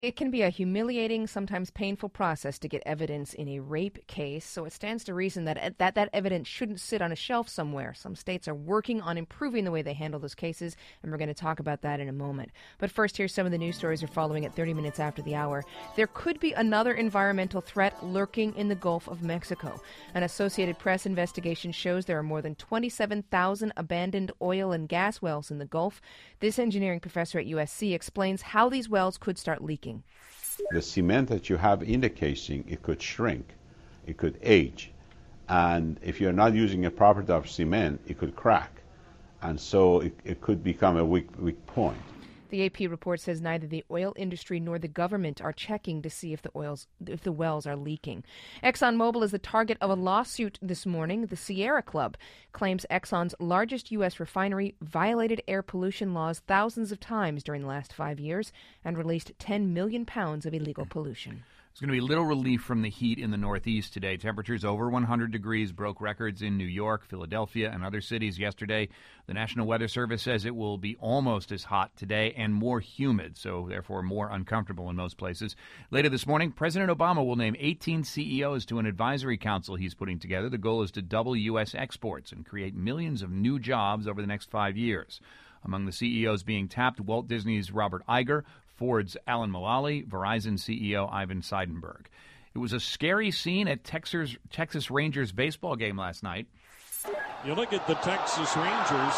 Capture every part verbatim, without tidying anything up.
It can be a humiliating, sometimes painful process to get evidence in a rape case, so it stands to reason that that, that evidence shouldn't sit on a shelf somewhere. Some states are working on improving the way they handle those cases, and we're going to talk about that in a moment. But first, here's some of the news stories we're following at thirty minutes after the hour. There could be another environmental threat lurking in the Gulf of Mexico. An Associated Press investigation shows there are more than twenty-seven thousand abandoned oil and gas wells in the Gulf. This engineering professor at U S C explains how these wells could start leaking. The cement that you have in the casing, it could shrink, it could age, and if you're not using a proper type of cement, it could crack, and so it, it could become a weak, weak point. The A P report says neither the oil industry nor the government are checking to see if the oils, if the wells are leaking. ExxonMobil is the target of a lawsuit this morning. The Sierra Club claims Exxon's largest U S refinery violated air pollution laws thousands of times during the last five years and released ten million pounds of illegal pollution. There's going to be little relief from the heat in the Northeast today. Temperatures over one hundred degrees broke records in New York, Philadelphia, and other cities yesterday. The National Weather Service says it will be almost as hot today and more humid, so therefore more uncomfortable in most places. Later this morning, President Obama will name eighteen C E Os to an advisory council he's putting together. The goal is to double U S exports and create millions of new jobs over the next five years. Among the C E Os being tapped, Walt Disney's Robert Iger, Ford's Alan Mulally, Verizon C E O Ivan Seidenberg. It was a scary scene at Texas, Texas Rangers baseball game last night. You look at the Texas Rangers.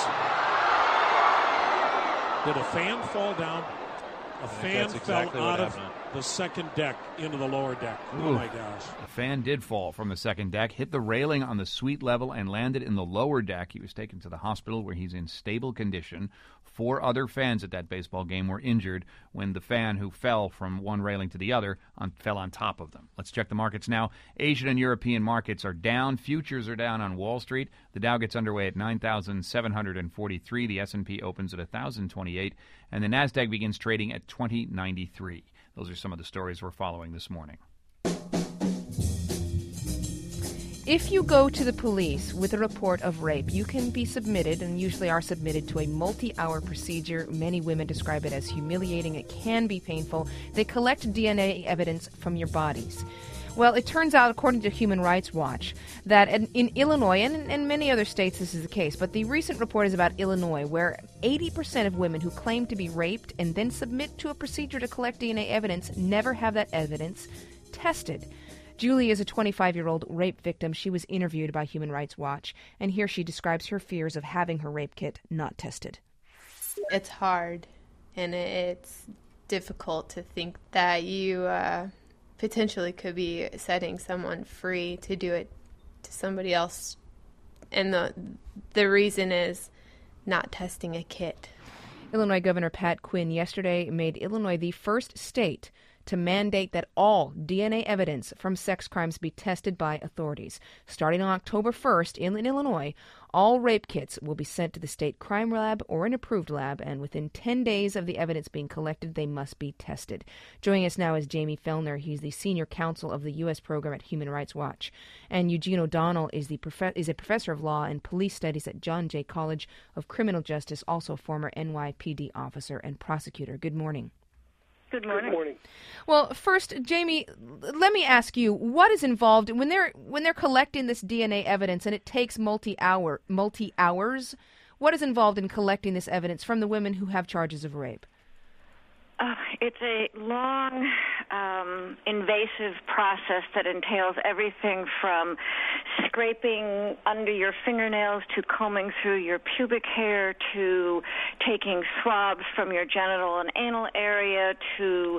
Did a fan fall down? A fan fell exactly out of the second deck into the lower deck. Ooh. Oh, my gosh. A fan did fall from the second deck, hit the railing on the suite level, and landed in the lower deck. He was taken to the hospital where he's in stable condition. Four other fans at that baseball game were injured when the fan who fell from one railing to the other on, fell on top of them. Let's check the markets now. Asian and European markets are down. Futures are down on Wall Street. The Dow gets underway at nine thousand seven hundred forty-three. The S and P opens at one thousand twenty-eight. And the Nasdaq begins trading at twenty ninety-three. Those are some of the stories we're following this morning. If you go to the police with a report of rape, you can be submitted, and usually are submitted, to a multi-hour procedure. Many women describe it as humiliating. It can be painful. They collect D N A evidence from your bodies. Well, it turns out, according to Human Rights Watch, that in, in Illinois, and in many other states this is the case, but the recent report is about Illinois, where eighty percent of women who claim to be raped and then submit to a procedure to collect D N A evidence never have that evidence tested. Julie is a twenty-five-year-old rape victim. She was interviewed by Human Rights Watch, and here she describes her fears of having her rape kit not tested. It's hard, and it's difficult to think that you uh, potentially could be setting someone free to do it to somebody else, and the the reason is not testing a kit. Illinois Governor Pat Quinn yesterday made Illinois the first state to mandate that all D N A evidence from sex crimes be tested by authorities. Starting on October first in Illinois, all rape kits will be sent to the state crime lab or an approved lab, and within ten days of the evidence being collected, they must be tested. Joining us now is Jamie Fellner. He's the senior counsel of the U S program at Human Rights Watch. And Eugene O'Donnell is, the prof- is a professor of law and police studies at John Jay College of Criminal Justice, also former N Y P D officer and prosecutor. Good morning. Good morning. Good morning. Well, first, Jamie, let me ask you, what is involved when they're when they're collecting this D N A evidence, and it takes multi-hour multi hours? What is involved in collecting this evidence from the women who have charges of rape? Uh, it's a long, um, invasive process that entails everything from scraping under your fingernails to combing through your pubic hair to taking swabs from your genital and anal area to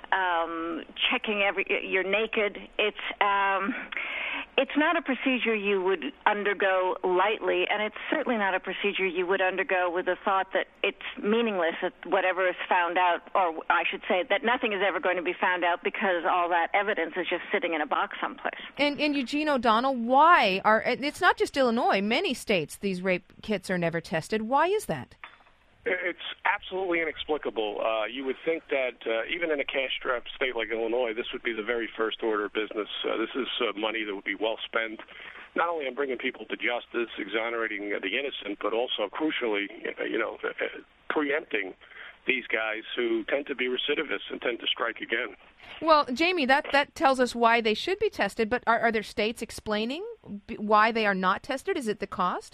um, checking every you're naked. It's um, it's not a procedure you would undergo lightly, and it's certainly not a procedure you would undergo with the thought that it's meaningless, that whatever is found out, or I should say that nothing is ever going to be found out because all that evidence is just sitting in a box someplace. And, and Eugene O'Donnell, why are, it's not just Illinois, many states these rape kits are never tested. Why is that? It's absolutely inexplicable. Uh, you would think that uh, even in a cash-strapped state like Illinois, this would be the very first order of business. Uh, this is uh, money that would be well spent, not only on bringing people to justice, exonerating uh, the innocent, but also, crucially, you know, uh, preempting these guys who tend to be recidivists and tend to strike again. Well, Jamie, that, that tells us why they should be tested, but are, are there states explaining why they are not tested? Is it the cost?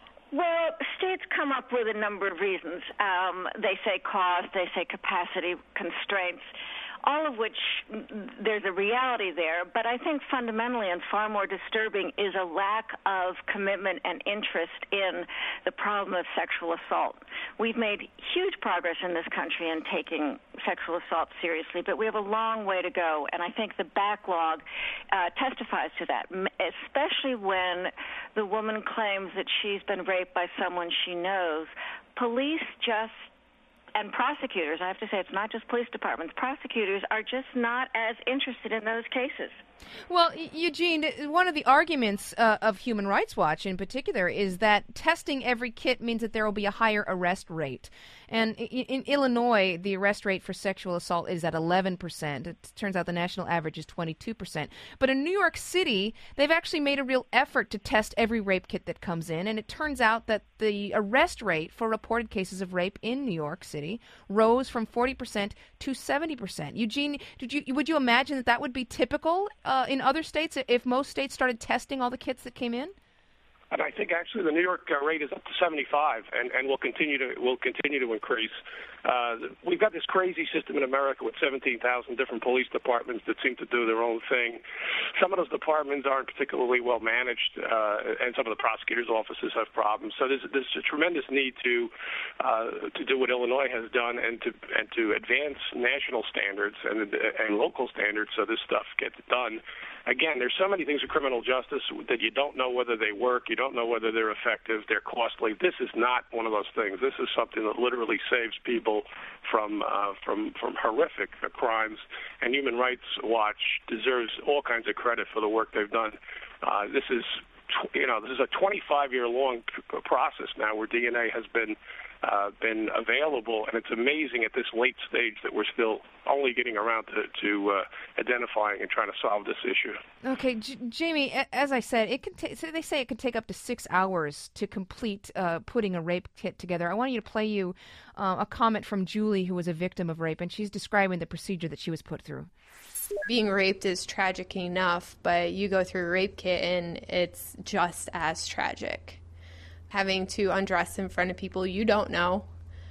Well, states come up with a number of reasons. Um, they say cost, they say capacity constraints, all of which there's a reality there. But I think fundamentally and far more disturbing is a lack of commitment and interest in the problem of sexual assault. We've made huge progress in this country in taking sexual assault seriously, but we have a long way to go. And I think the backlog uh, testifies to that, especially when the woman claims that she's been raped by someone she knows. Police just And prosecutors, I have to say, it's not just police departments. Prosecutors are just not as interested in those cases. Well, Eugene, one of the arguments uh, of Human Rights Watch in particular is that testing every kit means that there will be a higher arrest rate. And in, in Illinois, the arrest rate for sexual assault is at eleven percent. It turns out the national average is twenty-two percent. But in New York City, they've actually made a real effort to test every rape kit that comes in. And it turns out that the arrest rate for reported cases of rape in New York City rose from forty percent to seventy percent. Eugene, did you, would you imagine that that would be typical Uh, in other states, if most states started testing all the kits that came in? And I think actually the New York uh, rate is up to seventy-five, and, and will continue to will continue to increase. Uh, we've got this crazy system in America with seventeen thousand different police departments that seem to do their own thing. Some of those departments aren't particularly well managed, uh, and some of the prosecutors' offices have problems. So there's, there's a tremendous need to uh, to do what Illinois has done, and to and to advance national standards and and local standards so this stuff gets done. Again, there's so many things in criminal justice that you don't know whether they work, you don't know whether they're effective, they're costly. This is not one of those things. This is something that literally saves people from uh, from from horrific crimes, and Human Rights Watch deserves all kinds of credit for the work they've done. Uh, this is, you know, this is a twenty-five year long process now where D N A has been Uh, been available, and it's amazing at this late stage that we're still only getting around to, to uh, identifying and trying to solve this issue. Okay, J- Jamie, as I said, it can ta- so they say it could take up to six hours to complete uh, putting a rape kit together. I want you to play you uh, a comment from Julie, who was a victim of rape, and she's describing the procedure that she was put through. Being raped is tragic enough, but you go through a rape kit and it's just as tragic. Having to undress in front of people you don't know,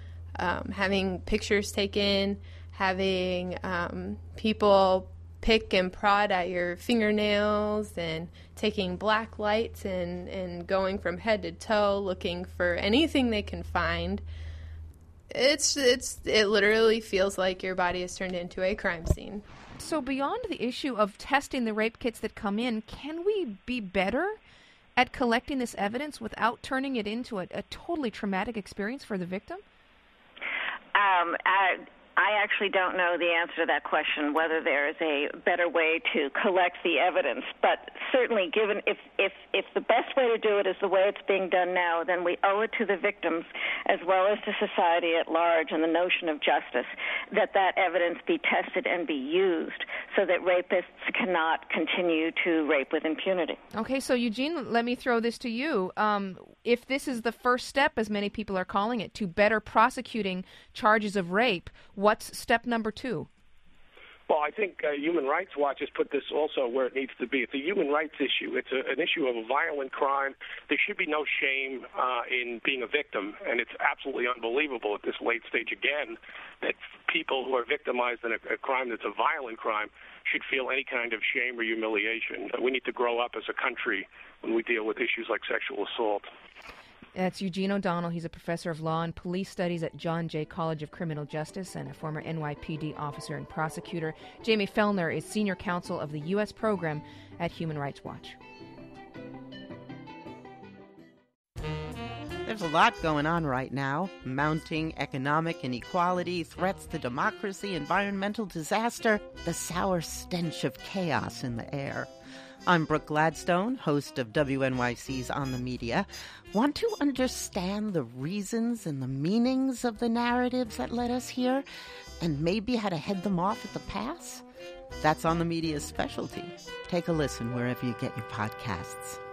um, having pictures taken, having um, people pick and prod at your fingernails, and taking black lights and, and going from head to toe looking for anything they can find. It's it's it literally feels like your body is turned into a crime scene. So beyond the issue of testing the rape kits that come in, can we be better at collecting this evidence without turning it into a, a totally traumatic experience for the victim? Um, I, I actually don't know the answer to that question, whether there is a better way to collect the evidence. But certainly, given if, if, if the best way to do it is the way it's being done now, then we owe it to the victims as well as to society at large and the notion of justice that that evidence be tested and be used so that rapists cannot continue to rape with impunity. Okay, so Eugene, let me throw this to you. Um, if this is the first step, as many people are calling it, to better prosecuting charges of rape, what's step number two? Well, I think uh, Human Rights Watch has put this also where it needs to be. It's a human rights issue. It's a, an issue of a violent crime. There should be no shame uh, in being a victim, and it's absolutely unbelievable at this late stage, again, that people who are victimized in a, a crime that's a violent crime should feel any kind of shame or humiliation. We need to grow up as a country when we deal with issues like sexual assault. That's Eugene O'Donnell. He's a professor of law and police studies at John Jay College of Criminal Justice and a former N Y P D officer and prosecutor. Jamie Fellner is senior counsel of the U S program at Human Rights Watch. There's a lot going on right now. Mounting economic inequality, threats to democracy, environmental disaster, the sour stench of chaos in the air. I'm Brooke Gladstone, host of W N Y C's On the Media. Want to understand the reasons and the meanings of the narratives that led us here, and maybe how to head them off at the pass? That's On the Media's specialty. Take a listen wherever you get your podcasts.